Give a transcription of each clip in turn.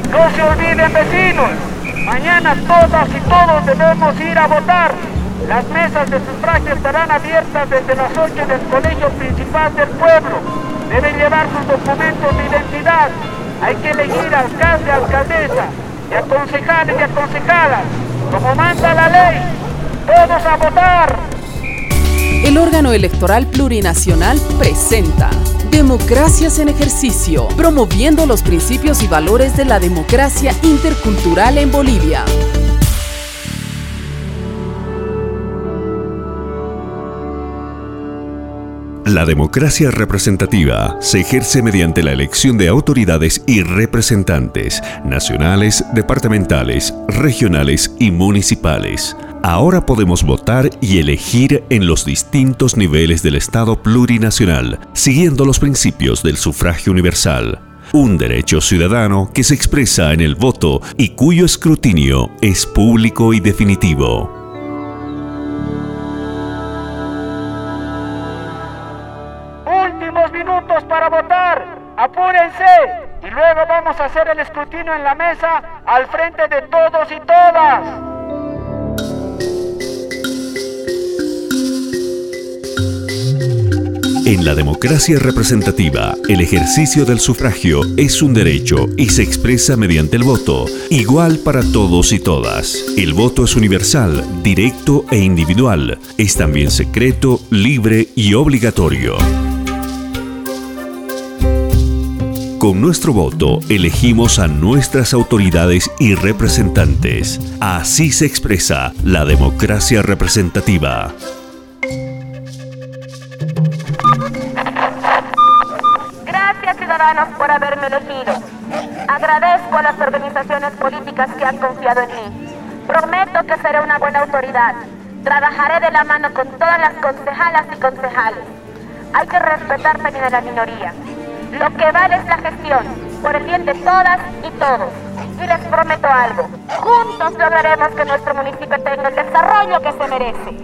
No se olviden, vecinos, mañana todas y todos debemos ir a votar. Las mesas de sufragio estarán abiertas desde las 8 del Colegio Principal del Pueblo. Deben llevar sus documentos de identidad. Hay que elegir alcalde, alcaldesa, y a concejales y a concejalas, como manda la ley. ¡Todos a votar! El órgano electoral plurinacional presenta Democracias en Ejercicio, promoviendo los principios y valores de la democracia intercultural en Bolivia. La democracia representativa se ejerce mediante la elección de autoridades y representantes nacionales, departamentales, regionales y municipales. Ahora podemos votar y elegir en los distintos niveles del Estado plurinacional, siguiendo los principios del sufragio universal. Un derecho ciudadano que se expresa en el voto y cuyo escrutinio es público y definitivo. Últimos minutos para votar. Apúrense. Y luego vamos a hacer el escrutinio en la mesa al frente de todos y todas. En la democracia representativa, el ejercicio del sufragio es un derecho y se expresa mediante el voto, igual para todos y todas. El voto es universal, directo e individual. Es también secreto, libre y obligatorio. Con nuestro voto elegimos a nuestras autoridades y representantes. Así se expresa la democracia representativa. Gracias, ciudadanos, por haberme elegido. Agradezco a las organizaciones políticas que han confiado en mí. Prometo que seré una buena autoridad. Trabajaré de la mano con todas las concejalas y concejales. Hay que respetar también a la minoría. Lo que vale es la gestión, por el bien de todas y todos. Y les prometo algo. Juntos lograremos que nuestro municipio tenga el desarrollo que se merece.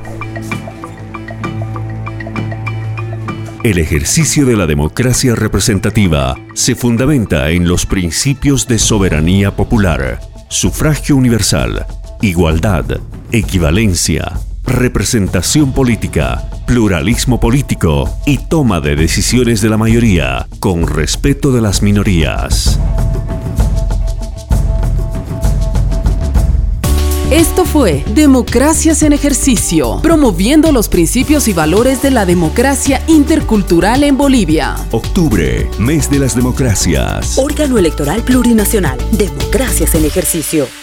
El ejercicio de la democracia representativa se fundamenta en los principios de soberanía popular, sufragio universal, igualdad, equivalencia, representación política, pluralismo político y toma de decisiones de la mayoría con respeto de las minorías. Esto fue Democracias en Ejercicio, promoviendo los principios y valores de la democracia intercultural en Bolivia. Octubre, mes de las democracias. Órgano electoral plurinacional. Democracias en Ejercicio.